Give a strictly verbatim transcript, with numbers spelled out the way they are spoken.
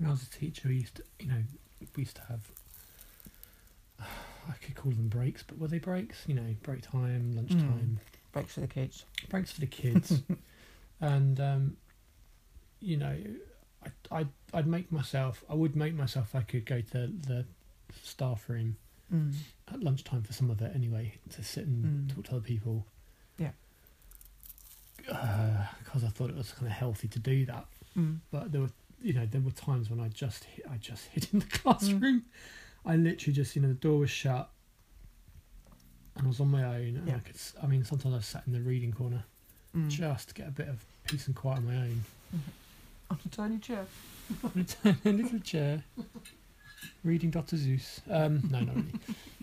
when I was a teacher, we used to, you know, we used to have, I could call them breaks, but were they breaks? You know, break time, lunchtime. Mm. Breaks for the kids. Breaks for the kids. And, um, you know, I, I'd, I'd make myself, I would make myself, I could go to the staff room Mm. at lunchtime for some of it anyway, to sit and Mm. talk to other people. Yeah. Because uh, I thought it was kind of healthy to do that. Mm. But there were, you know, there were times when I just, hid, I just hid in the classroom. Mm. I literally just, you know, the door was shut, and I was on my own. And yeah. I could, I mean, sometimes I sat in the reading corner mm. just to get a bit of peace and quiet on my own. On a tiny chair. On a tiny little chair, reading Doctor Seuss. Um, no, not really.